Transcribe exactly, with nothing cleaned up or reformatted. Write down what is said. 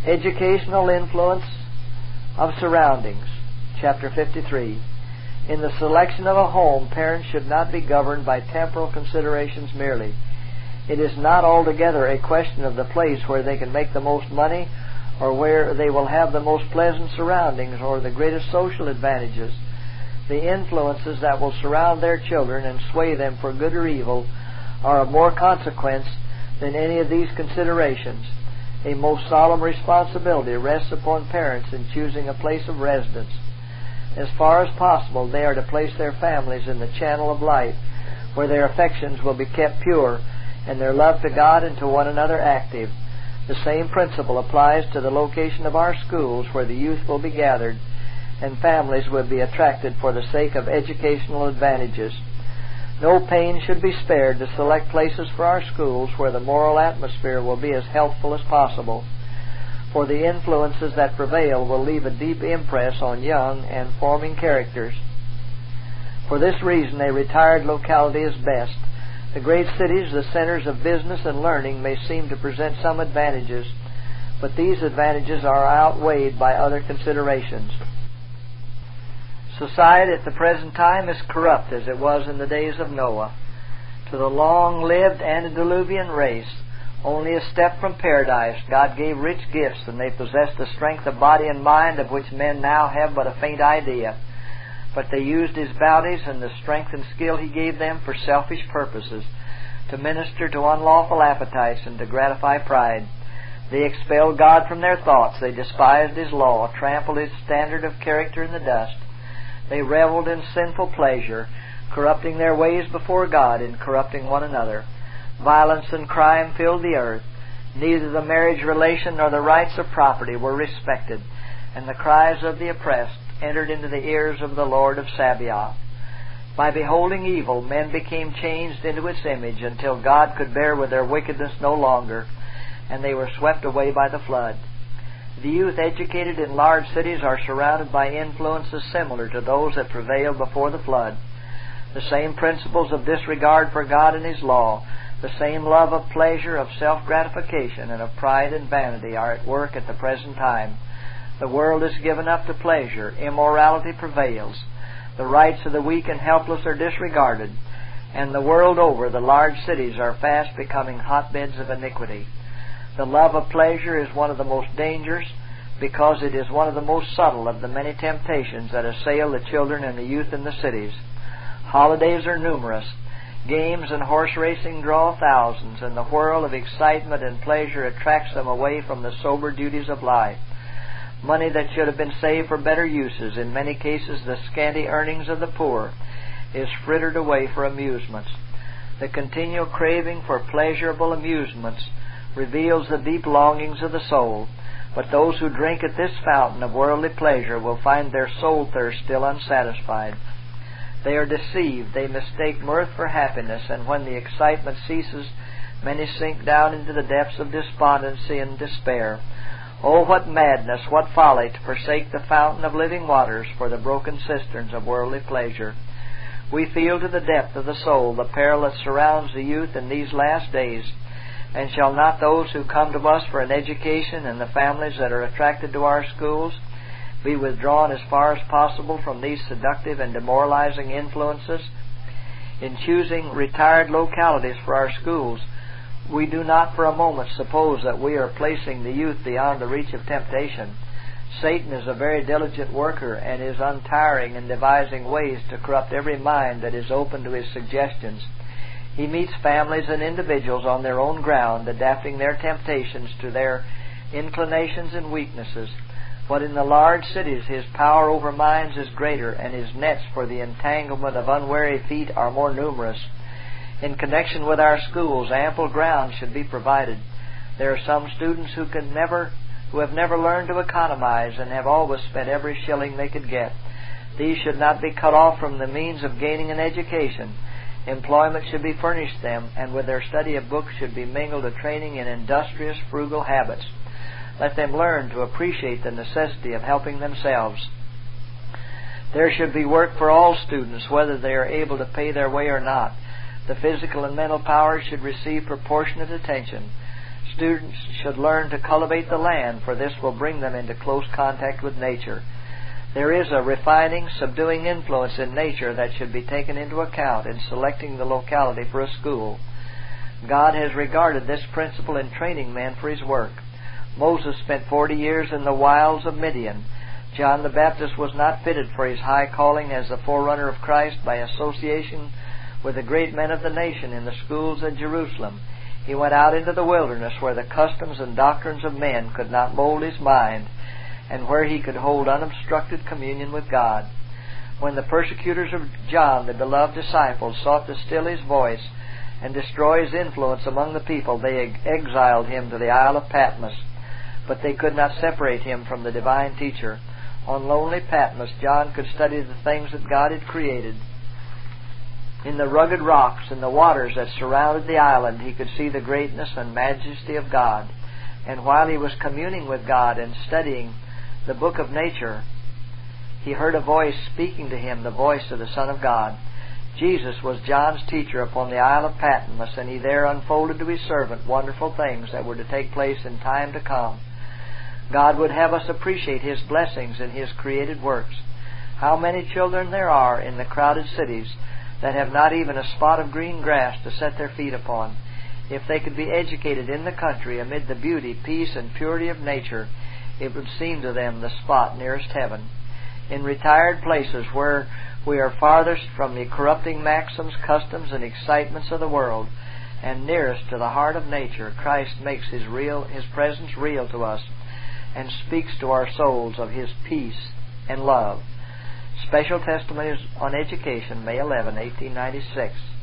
Educational influence of surroundings. Chapter fifty-three. In the selection of a home, parents should not be governed by temporal considerations merely. It is not altogether a question of the place where they can make the most money, or where they will have the most pleasant surroundings or the greatest social advantages. The influences that will surround their children and sway them for good or evil are of more consequence than any of these considerations. A most solemn responsibility rests upon parents in choosing a place of residence. As far as possible, they are to place their families in the channel of light, where their affections will be kept pure and their love to God and to one another active. The same principle applies to the location of our schools, where the youth will be gathered and families will be attracted for the sake of educational advantages. No pain should be spared to select places for our schools where the moral atmosphere will be as healthful as possible, for the influences that prevail will leave a deep impress on young and forming characters. For this reason, a retired locality is best. The great cities, the centers of business and learning, may seem to present some advantages, but these advantages are outweighed by other considerations. Society at the present time is corrupt as it was in the days of Noah. To the long-lived antediluvian race, only a step from paradise, God gave rich gifts, and they possessed a strength of body and mind of which men now have but a faint idea. But they used His bounties and the strength and skill He gave them for selfish purposes, to minister to unlawful appetites and to gratify pride. They expelled God from their thoughts. They despised His law, trampled His standard of character in the dust. They reveled in sinful pleasure, corrupting their ways before God and corrupting one another. Violence and crime filled the earth. Neither the marriage relation nor the rights of property were respected, and the cries of the oppressed entered into the ears of the Lord of Sabaoth. By beholding evil, men became changed into its image until God could bear with their wickedness no longer, and they were swept away by the flood. The youth educated in large cities are surrounded by influences similar to those that prevailed before the flood. The same principles of disregard for God and His law, the same love of pleasure, of self-gratification, and of pride and vanity are at work at the present time. The world is given up to pleasure. Immorality prevails. The rights of the weak and helpless are disregarded. And the world over, the large cities are fast becoming hotbeds of iniquity. The love of pleasure is one of the most dangerous, because it is one of the most subtle of the many temptations that assail the children and the youth in the cities. Holidays are numerous. Games and horse racing draw thousands, and the whirl of excitement and pleasure attracts them away from the sober duties of life. Money that should have been saved for better uses, in many cases the scanty earnings of the poor, is frittered away for amusements. The continual craving for pleasurable amusements reveals the deep longings of the soul, but those who drink at this fountain of worldly pleasure will find their soul thirst still unsatisfied. They are deceived, they mistake mirth for happiness, and when the excitement ceases, many sink down into the depths of despondency and despair. Oh, what madness, what folly to forsake the fountain of living waters for the broken cisterns of worldly pleasure. We feel to the depth of the soul the peril that surrounds the youth in these last days. And shall not those who come to us for an education and the families that are attracted to our schools be withdrawn as far as possible from these seductive and demoralizing influences? In choosing retired localities for our schools, we do not for a moment suppose that we are placing the youth beyond the reach of temptation. Satan is a very diligent worker and is untiring in devising ways to corrupt every mind that is open to his suggestions. He meets families and individuals on their own ground, adapting their temptations to their inclinations and weaknesses. But in the large cities his power over minds is greater, and his nets for the entanglement of unwary feet are more numerous. In connection with our schools, ample ground should be provided. There are some students who can never, who have never learned to economize and have always spent every shilling they could get. These should not be cut off from the means of gaining an education. Employment should be furnished them, and with their study of books should be mingled a training in industrious, frugal habits. Let them learn to appreciate the necessity of helping themselves. There should be work for all students, whether they are able to pay their way or not. The physical and mental powers should receive proportionate attention. Students should learn to cultivate the land, for this will bring them into close contact with nature. There is a refining, subduing influence in nature that should be taken into account in selecting the locality for a school. God has regarded this principle in training men for His work. Moses spent forty years in the wilds of Midian. John the Baptist was not fitted for his high calling as the forerunner of Christ by association with the great men of the nation in the schools at Jerusalem. He went out into the wilderness where the customs and doctrines of men could not mold his mind, and where he could hold unobstructed communion with God. When the persecutors of John, the beloved disciple, sought to still his voice and destroy his influence among the people, they exiled him to the Isle of Patmos, but they could not separate him from the divine teacher. On lonely Patmos, John could study the things that God had created. In the rugged rocks and the waters that surrounded the island, he could see the greatness and majesty of God. And while he was communing with God and studying the book of nature, he heard a voice speaking to him, the voice of the Son of God. Jesus was John's teacher upon the Isle of Patmos, and he there unfolded to his servant wonderful things that were to take place in time to come. God would have us appreciate His blessings in His created works. How many children there are in the crowded cities that have not even a spot of green grass to set their feet upon. If they could be educated in the country amid the beauty, peace, and purity of nature, it would seem to them the spot nearest heaven. In retired places where we are farthest from the corrupting maxims, customs, and excitements of the world, and nearest to the heart of nature, Christ makes His real, His presence real to us, and speaks to our souls of His peace and love. Special Testimonies on Education, May eleventh, eighteen ninety-six.